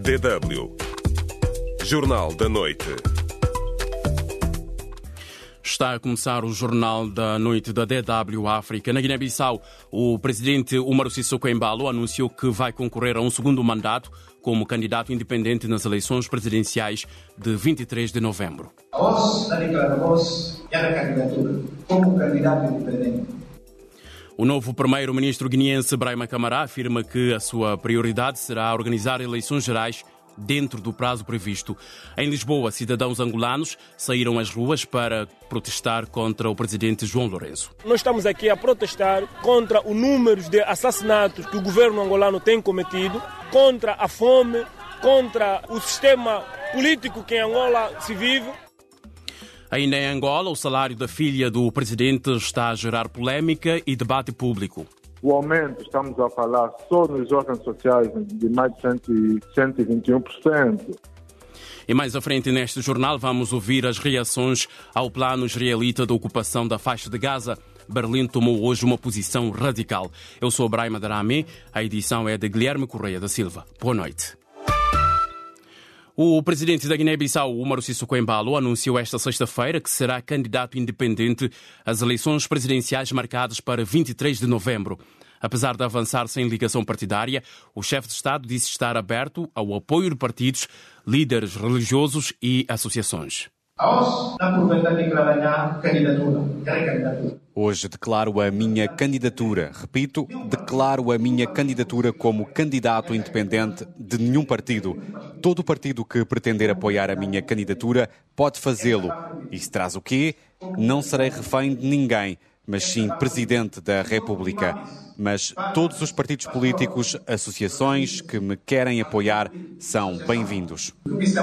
DW Jornal da Noite. Está a começar o Jornal da Noite da DW África. Na Guiné-Bissau, o presidente Umaru Sissoko Embalo anunciou que vai concorrer a um segundo mandato como candidato independente nas eleições presidenciais de 23 de novembro. Nós declaramos a candidatura como candidato independente. O novo primeiro-ministro guineense Braima Camará afirma que a sua prioridade será organizar eleições gerais dentro do prazo previsto. Em Lisboa, cidadãos angolanos saíram às ruas para protestar contra o presidente João Lourenço. Nós estamos aqui a protestar contra o número de assassinatos que o governo angolano tem cometido, contra a fome, contra o sistema político que em Angola se vive. Ainda em Angola, o salário da filha do presidente está a gerar polémica e debate público. O aumento, estamos a falar só nos órgãos sociais, de mais de 121%. E mais à frente neste jornal vamos ouvir as reações ao plano israelita da ocupação da faixa de Gaza. Berlim tomou hoje uma posição radical. Eu sou Braima Darame, a edição é de Guilherme Correia da Silva. Boa noite. O presidente da Guiné-Bissau, Umaru Sissoko Embalo, anunciou esta sexta-feira que será candidato independente às eleições presidenciais marcadas para 23 de novembro. Apesar de avançar sem ligação partidária, o chefe de Estado disse estar aberto ao apoio de partidos, líderes religiosos e associações. Hoje declaro a minha candidatura. Repito, declaro a minha candidatura como candidato independente de nenhum partido. Todo partido que pretender apoiar a minha candidatura pode fazê-lo. Isso traz o quê? Não serei refém de ninguém, mas sim Presidente da República. Mas todos os partidos políticos, associações que me querem apoiar são bem-vindos.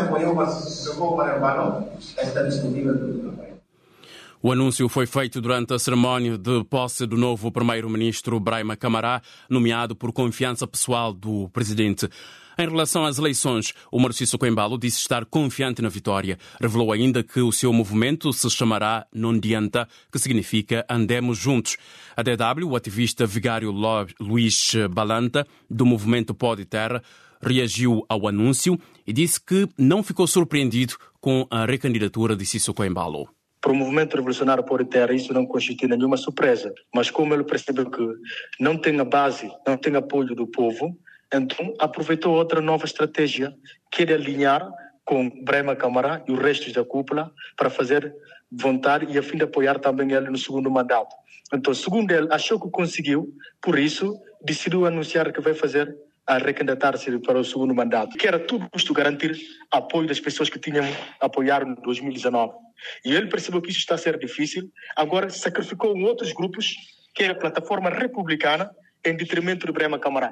O anúncio foi feito durante a cerimónia de posse do novo primeiro-ministro Braima Camará, nomeado por confiança pessoal do presidente. Em relação às eleições, Umaru Sissoko Embalo disse estar confiante na vitória. Revelou ainda que o seu movimento se chamará Non Dianta, que significa Andemos Juntos. A DW, o ativista vigário Luís Balanta, do movimento Pó de Terra, reagiu ao anúncio e disse que não ficou surpreendido com a recandidatura de Sissoko Embalo. Para o movimento revolucionário Pó de Terra, isso não constitui nenhuma surpresa. Mas como ele percebeu que não tem a base, não tem apoio do povo, então aproveitou outra nova estratégia, que é alinhar com Braima Camará e os restos da cúpula para fazer vontade e a fim de apoiar também ele no segundo mandato. Então, segundo ele, achou que conseguiu, por isso decidiu anunciar que vai fazer a recandidatar-se para o segundo mandato, que era tudo custo garantir apoio das pessoas que tinham apoiado em 2019. E ele percebeu que isso está a ser difícil, agora sacrificou em outros grupos, que é a plataforma republicana, em detrimento de Braima Camará.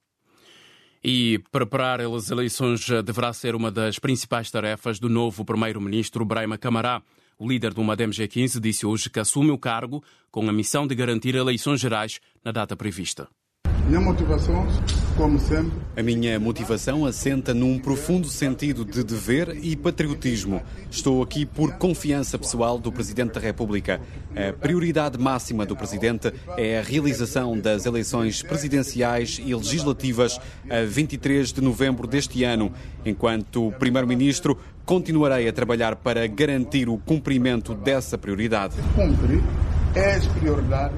E preparar as eleições deverá ser uma das principais tarefas do novo primeiro-ministro Braima Camará. O líder do MADEM G15 disse hoje que assume o cargo com a missão de garantir eleições gerais na data prevista. Minha motivação, como sempre... A minha motivação assenta num profundo sentido de dever e patriotismo. Estou aqui por confiança pessoal do Presidente da República. A prioridade máxima do Presidente é a realização das eleições presidenciais e legislativas a 23 de novembro deste ano. Enquanto Primeiro-Ministro, continuarei a trabalhar para garantir o cumprimento dessa prioridade. Cumprir as prioridades.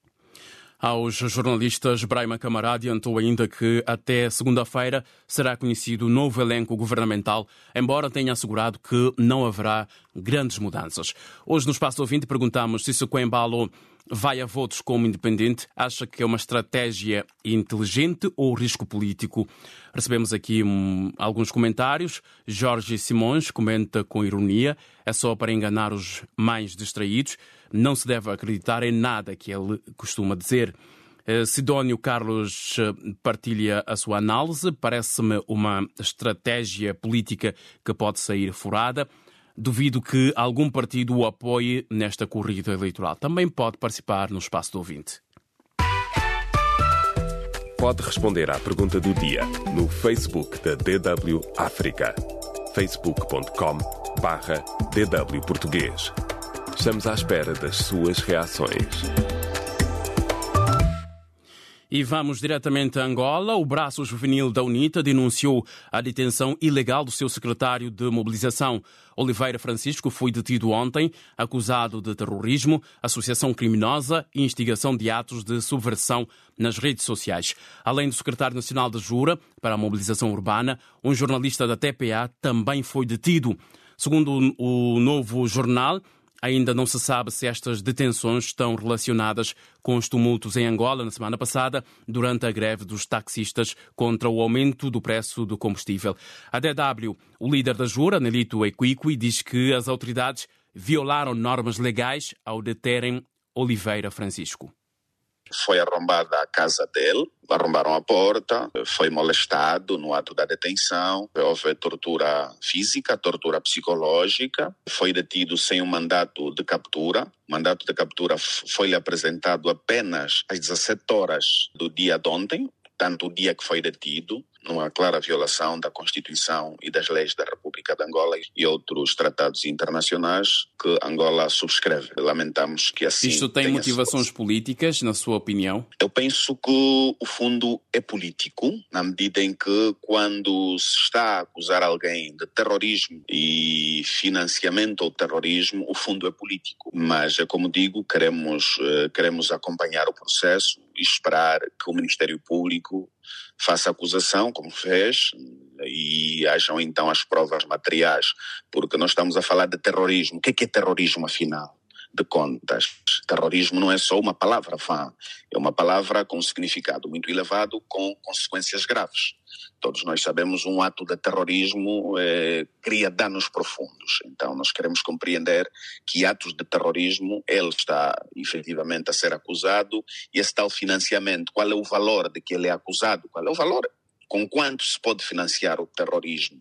Aos jornalistas, Braima Camará adiantou ainda que até segunda-feira será conhecido o novo elenco governamental, embora tenha assegurado que não haverá grandes mudanças. Hoje, no Espaço Ouvinte, perguntamos se Sissoko Embalo vai a votos como independente, acha que é uma estratégia inteligente ou risco político. Recebemos aqui alguns comentários. Jorge Simões comenta com ironia: é só para enganar os mais distraídos. Não se deve acreditar em nada que ele costuma dizer. Sidónio Carlos partilha a sua análise. Parece-me uma estratégia política que pode sair furada. Duvido que algum partido o apoie nesta corrida eleitoral. Também pode participar no Espaço do Ouvinte. Pode responder à pergunta do dia no Facebook da DW África. facebook.com/DW Português. Estamos à espera das suas reações. E vamos diretamente a Angola. O braço juvenil da UNITA denunciou a detenção ilegal do seu secretário de mobilização. Oliveira Francisco foi detido ontem, acusado de terrorismo, associação criminosa e instigação de atos de subversão nas redes sociais. Além do secretário nacional da Jura para a mobilização urbana, um jornalista da TPA também foi detido. Segundo o Novo Jornal, ainda não se sabe se estas detenções estão relacionadas com os tumultos em Angola na semana passada, durante a greve dos taxistas contra o aumento do preço do combustível. A DW, o líder da Jura, Nelito Equiqui, diz que as autoridades violaram normas legais ao deterem Oliveira Francisco. Foi arrombada a casa dele, arrombaram a porta, foi molestado no ato da detenção, houve tortura física, tortura psicológica, foi detido sem um mandato de captura. O mandato de captura foi-lhe apresentado apenas às 17 horas do dia de ontem, tanto o dia que foi detido, numa clara violação da Constituição e das leis da República de Angola e outros tratados internacionais que Angola subscreve. Lamentamos que assim... Isto tem motivações políticas, na sua opinião? Eu penso que o fundo é político, na medida em que quando se está a acusar alguém de terrorismo e financiamento ao terrorismo, o fundo é político. Mas, como digo, queremos acompanhar o processo e esperar que o Ministério Público faça acusação, como fez, e hajam então as provas materiais, porque nós estamos a falar de terrorismo. O que é terrorismo, afinal de contas? Terrorismo não é só uma palavra vã, é uma palavra com um significado muito elevado, com consequências graves. Todos nós sabemos um ato de terrorismo cria danos profundos. Então nós queremos compreender que atos de terrorismo, ele está efetivamente a ser acusado, e esse tal financiamento, qual é o valor de que ele é acusado? Qual é o valor? Com quanto se pode financiar o terrorismo?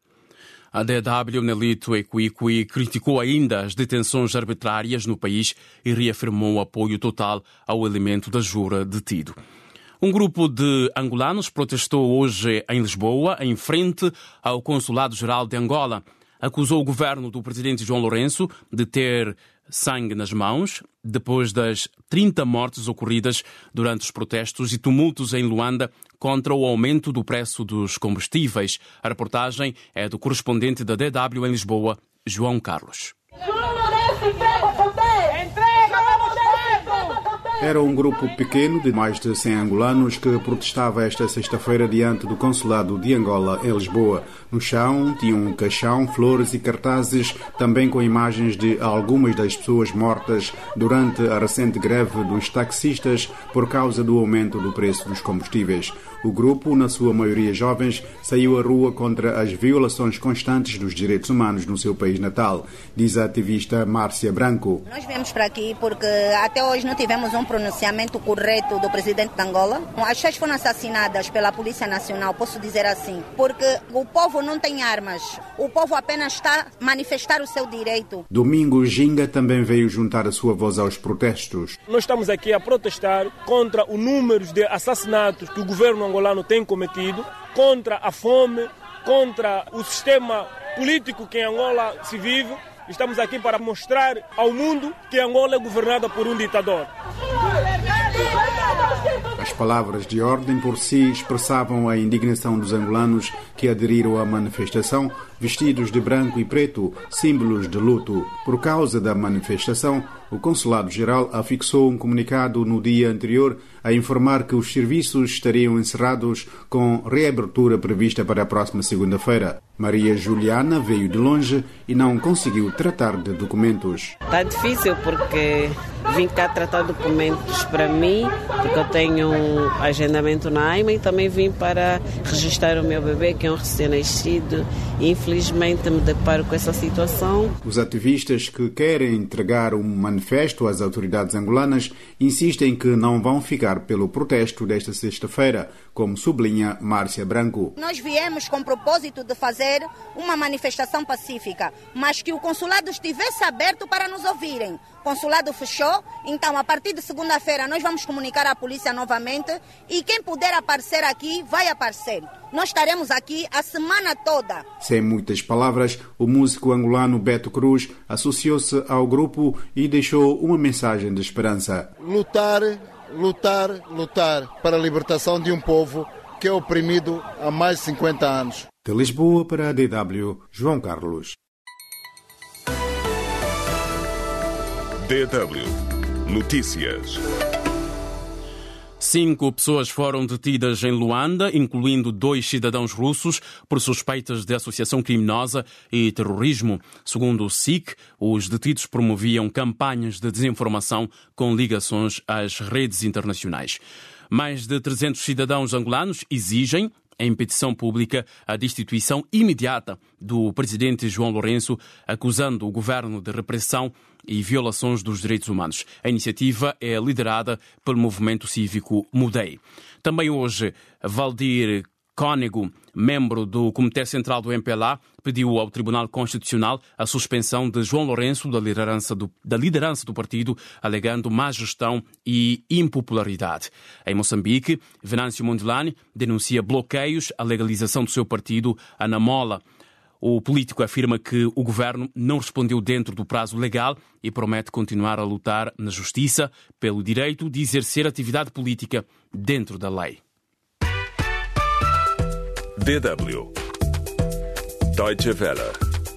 A DW, Nelito Equiqui, criticou ainda as detenções arbitrárias no país e reafirmou o apoio total ao elemento da Jura detido. Um grupo de angolanos protestou hoje em Lisboa, em frente ao Consulado-Geral de Angola. Acusou o governo do presidente João Lourenço de ter sangue nas mãos, depois das 30 mortes ocorridas durante os protestos e tumultos em Luanda contra o aumento do preço dos combustíveis. A reportagem é do correspondente da DW em Lisboa, João Carlos. Era um grupo pequeno de mais de 100 angolanos que protestava esta sexta-feira diante do Consulado de Angola em Lisboa. No chão tinha um caixão, flores e cartazes, também com imagens de algumas das pessoas mortas durante a recente greve dos taxistas por causa do aumento do preço dos combustíveis. O grupo, na sua maioria jovens, saiu à rua contra as violações constantes dos direitos humanos no seu país natal, diz a ativista Márcia Branco. Nós viemos para aqui porque até hoje não tivemos um pronunciamento correto do presidente de Angola. As pessoas foram assassinadas pela Polícia Nacional, posso dizer assim, porque o povo não tem armas, o povo apenas está a manifestar o seu direito. Domingo Ginga também veio juntar a sua voz aos protestos. Nós estamos aqui a protestar contra o número de assassinatos que o governo angolano tem cometido, contra a fome, contra o sistema político que em Angola se vive. Estamos aqui para mostrar ao mundo que Angola é governada por um ditador. As palavras de ordem por si expressavam a indignação dos angolanos que aderiram à manifestação vestidos de branco e preto, símbolos de luto. Por causa da manifestação, o Consulado-Geral afixou um comunicado no dia anterior a informar que os serviços estariam encerrados com reabertura prevista para a próxima segunda-feira. Maria Juliana veio de longe e não conseguiu tratar de documentos. Está difícil porque vim cá tratar documentos para mim, porque eu tenho um agendamento na AIMA, e também vim para registrar o meu bebê, que é um recém-nascido, e infelizmente me deparo com essa situação. Os ativistas que querem entregar um manifesto às autoridades angolanas insistem que não vão ficar pelo protesto desta sexta-feira, como sublinha Márcia Branco. Nós viemos com o propósito de fazer uma manifestação pacífica, mas que o consulado estivesse aberto para nos ouvirem. O consulado fechou, então a partir de segunda-feira nós vamos comunicar à polícia novamente, e quem puder aparecer aqui vai aparecer. Nós estaremos aqui a semana toda. Sem muitas palavras, o músico angolano Beto Cruz associou-se ao grupo e deixou uma mensagem de esperança. Lutar lutar para a libertação de um povo que é oprimido há mais de 50 anos. De Lisboa para a DW, João Carlos. DW Notícias. 5 pessoas foram detidas em Luanda, incluindo 2 cidadãos russos, por suspeitas de associação criminosa e terrorismo. Segundo o SIC, os detidos promoviam campanhas de desinformação com ligações às redes internacionais. Mais de 300 cidadãos angolanos exigem, em petição pública, a destituição imediata do presidente João Lourenço, acusando o governo de repressão e violações dos direitos humanos. A iniciativa é liderada pelo movimento cívico Mudei. Também hoje, Valdir Cónego, membro do Comitê Central do MPLA, pediu ao Tribunal Constitucional a suspensão de João Lourenço da liderança do partido, alegando má gestão e impopularidade. Em Moçambique, Venâncio Mondlane denuncia bloqueios à legalização do seu partido, a Namola. O político afirma que o governo não respondeu dentro do prazo legal e promete continuar a lutar na justiça pelo direito de exercer atividade política dentro da lei. DW Deutsche Welle.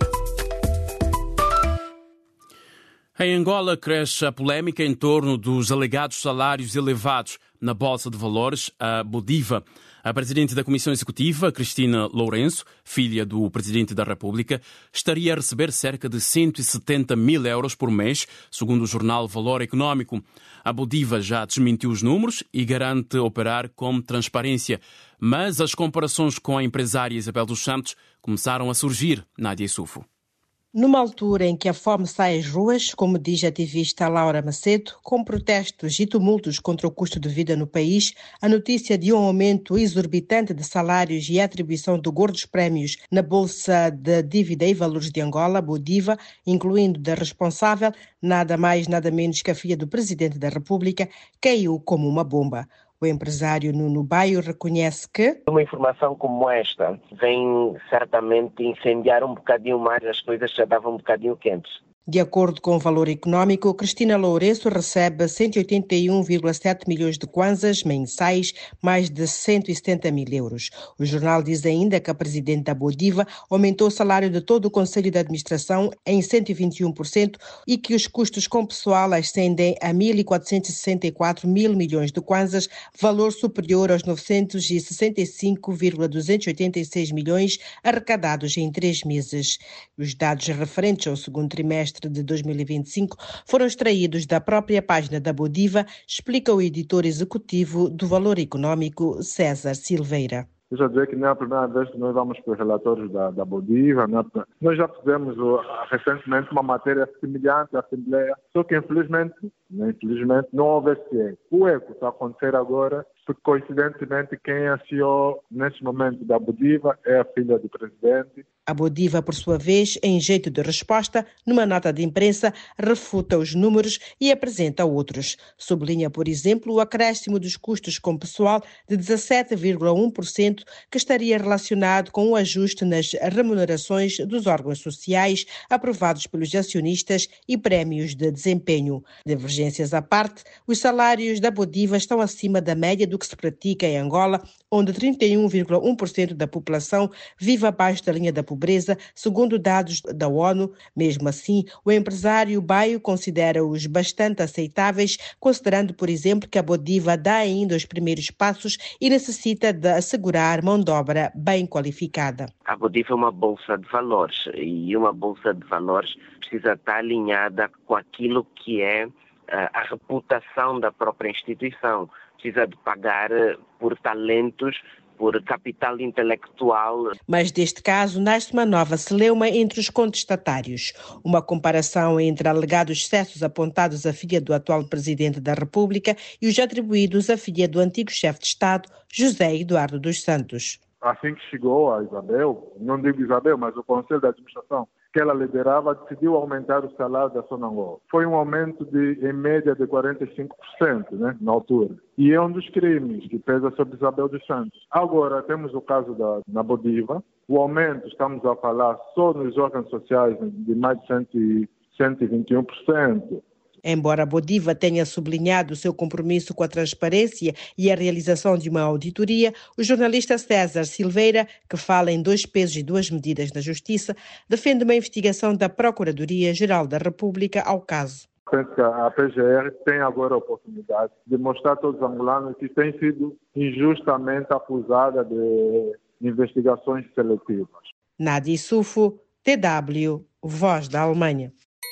Em Angola cresce a polémica em torno dos alegados salários elevados na Bolsa de Valores, a Bodiva. A presidente da Comissão Executiva, Cristina Lourenço, filha do Presidente da República, estaria a receber cerca de 170 mil euros por mês, segundo o jornal Valor Económico. A Bodiva já desmentiu os números e garante operar com transparência. Mas as comparações com a empresária Isabel dos Santos começaram a surgir, Nádia Sufo. Numa altura em que a fome sai às ruas, como diz a ativista Laura Macedo, com protestos e tumultos contra o custo de vida no país, a notícia de um aumento exorbitante de salários e a atribuição de gordos prémios na Bolsa de Dívida e Valores de Angola, Bodiva, incluindo da responsável, nada mais nada menos que a filha do Presidente da República, caiu como uma bomba. O empresário Nuno Baio reconhece que uma informação como esta vem certamente incendiar um bocadinho mais as coisas que já estavam um bocadinho quentes. De acordo com o Valor Económico, Cristina Lourenço recebe 181,7 milhões de kwanzas mensais, mais de 170 mil euros. O jornal diz ainda que a presidente da Bodiva aumentou o salário de todo o Conselho de Administração em 121% e que os custos com pessoal ascendem a 1.464 mil milhões de kwanzas, valor superior aos 965,286 milhões arrecadados em 3 meses. Os dados referentes ao segundo trimestre de 2025 foram extraídos da própria página da Bodiva, explica o editor executivo do Valor Económico, César Silveira. Eu já dizer que não é a primeira vez que nós vamos para os relatórios da Bodiva. Nós já fizemos recentemente uma matéria semelhante à Assembleia, só que infelizmente não houve esse eco. O eco está a acontecer agora, porque coincidentemente quem assinou neste momento da Bodiva é a filha do Presidente. A Bodiva, por sua vez, em jeito de resposta, numa nota de imprensa, refuta os números e apresenta outros. Sublinha, por exemplo, o acréscimo dos custos com pessoal de 17,1%, que estaria relacionado com o ajuste nas remunerações dos órgãos sociais aprovados pelos acionistas e prémios de desempenho. Divergências à parte, os salários da Bodiva estão acima da média do que se pratica em Angola, onde 31,1% da população vive abaixo da linha da pobreza, segundo dados da ONU. Mesmo assim, o empresário Baio considera-os bastante aceitáveis, considerando, por exemplo, que a Bodiva dá ainda os primeiros passos e necessita de assegurar mão de obra bem qualificada. A Bodiva é uma bolsa de valores e uma bolsa de valores precisa estar alinhada com aquilo que é a reputação da própria instituição. Precisa de pagar por talentos, por capital intelectual. Mas deste caso nasce uma nova celeuma entre os contestatários. Uma comparação entre alegados excessos apontados à filha do atual Presidente da República e os atribuídos à filha do antigo chefe de Estado, José Eduardo dos Santos. Assim que chegou a Isabel, não digo Isabel, mas o Conselho de Administração que ela liderava, decidiu aumentar o salário da Sonangol. Foi um aumento em média de 45%, na altura. E é um dos crimes que pesa sobre Isabel dos Santos. Agora, temos o caso da Bodiva. O aumento, estamos a falar só nos órgãos sociais, de mais de 121%. Embora a Bodiva tenha sublinhado o seu compromisso com a transparência e a realização de uma auditoria, o jornalista César Silveira, que fala em 2 pesos e 2 medidas na Justiça, defende uma investigação da Procuradoria-Geral da República ao caso. Penso que a PGR tem agora a oportunidade de mostrar a todos os angolanos que tem sido injustamente acusada de investigações seletivas. Nadia Sufo, TW, Voz da Alemanha.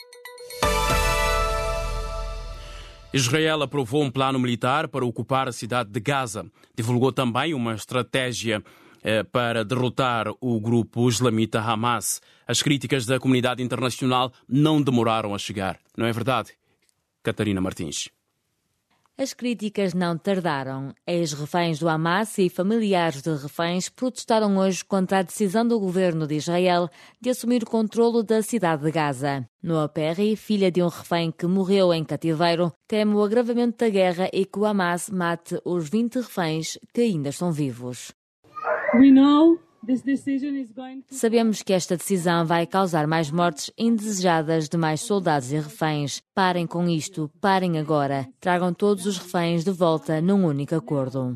Israel aprovou um plano militar para ocupar a cidade de Gaza. Divulgou também uma estratégia para derrotar o grupo islamita Hamas. As críticas da comunidade internacional não demoraram a chegar. Não é verdade, Catarina Martins? As críticas não tardaram. Ex-reféns do Hamas e familiares de reféns protestaram hoje contra a decisão do governo de Israel de assumir o controlo da cidade de Gaza. Noa Perry, filha de um refém que morreu em cativeiro, teme o agravamento da guerra e que o Hamas mate os 20 reféns que ainda estão vivos. Sabemos que esta decisão vai causar mais mortes indesejadas de mais soldados e reféns. Parem com isto, parem agora. Tragam todos os reféns de volta num único acordo.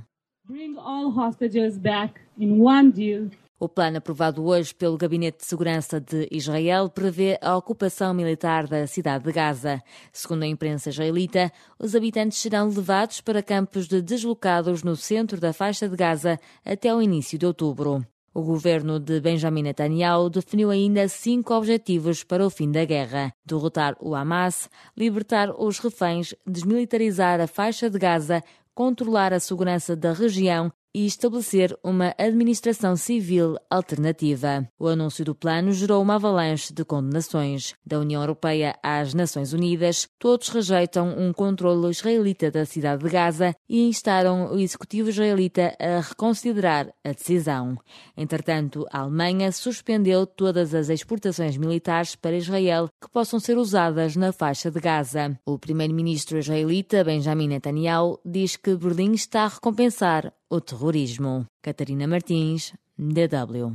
O plano aprovado hoje pelo Gabinete de Segurança de Israel prevê a ocupação militar da cidade de Gaza. Segundo a imprensa israelita, os habitantes serão levados para campos de deslocados no centro da faixa de Gaza até o início de outubro. O governo de Benjamin Netanyahu definiu ainda 5 objetivos para o fim da guerra: derrotar o Hamas, libertar os reféns, desmilitarizar a faixa de Gaza, controlar a segurança da região e estabelecer uma administração civil alternativa. O anúncio do plano gerou uma avalanche de condenações. Da União Europeia às Nações Unidas, todos rejeitam um controle israelita da cidade de Gaza e instaram o executivo israelita a reconsiderar a decisão. Entretanto, a Alemanha suspendeu todas as exportações militares para Israel que possam ser usadas na faixa de Gaza. O primeiro-ministro israelita, Benjamin Netanyahu, diz que Berlim está a recompensar o terrorismo. Catarina Martins, DW.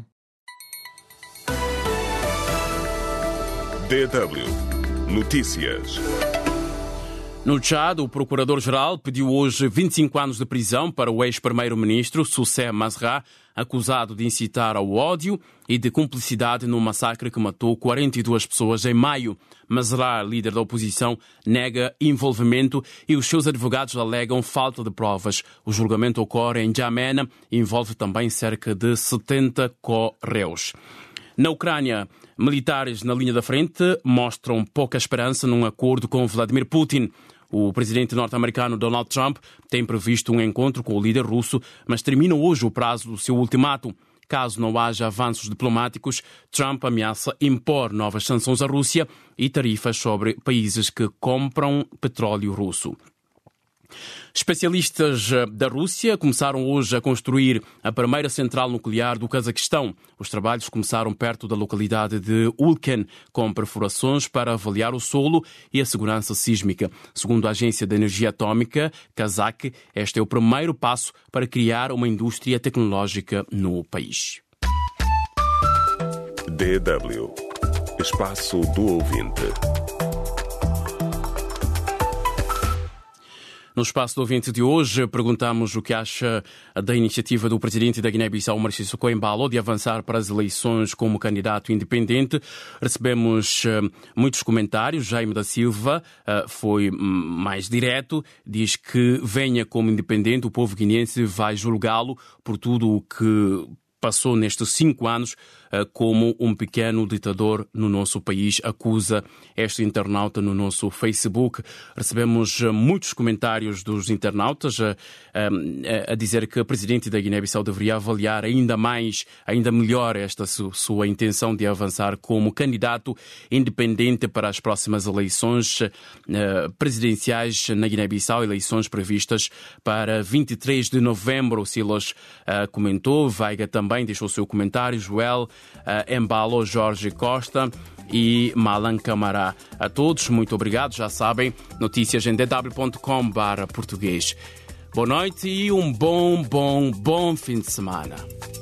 DW Notícias. No Tchad, o Procurador-Geral pediu hoje 25 anos de prisão para o ex-primeiro-ministro Soussé Masra, acusado de incitar ao ódio e de cumplicidade no massacre que matou 42 pessoas em maio. Masra, líder da oposição, nega envolvimento e os seus advogados alegam falta de provas. O julgamento ocorre em N'Djamena e envolve também cerca de 70 co-réus. Na Ucrânia, militares na linha da frente mostram pouca esperança num acordo com Vladimir Putin. O presidente norte-americano Donald Trump tem previsto um encontro com o líder russo, mas termina hoje o prazo do seu ultimato. Caso não haja avanços diplomáticos, Trump ameaça impor novas sanções à Rússia e tarifas sobre países que compram petróleo russo. Especialistas da Rússia começaram hoje a construir a primeira central nuclear do Cazaquistão. Os trabalhos começaram perto da localidade de Ulken, com perfurações para avaliar o solo e a segurança sísmica. Segundo a Agência de Energia Atômica Kazakh, este é o primeiro passo para criar uma indústria tecnológica no país. DW Espaço do Ouvinte. No Espaço do Ouvinte de hoje, perguntamos o que acha da iniciativa do presidente da Guiné-Bissau, Marciso Embalo, de avançar para as eleições como candidato independente. Recebemos muitos comentários. Jaime da Silva foi mais direto, diz que venha como independente, o povo guineense vai julgá-lo por tudo o que passou nestes 5 anos como um pequeno ditador no nosso país, acusa este internauta no nosso Facebook. Recebemos muitos comentários dos internautas a dizer que o presidente da Guiné-Bissau deveria avaliar ainda melhor esta sua intenção de avançar como candidato independente para as próximas eleições presidenciais na Guiné-Bissau, eleições previstas para 23 de novembro. O Silas comentou, Veiga também deixou o seu comentário, Joel, Embalo, Jorge Costa e Malan Camará. A todos, muito obrigado. Já sabem, notícias em dw.com/português. Boa noite e um bom fim de semana.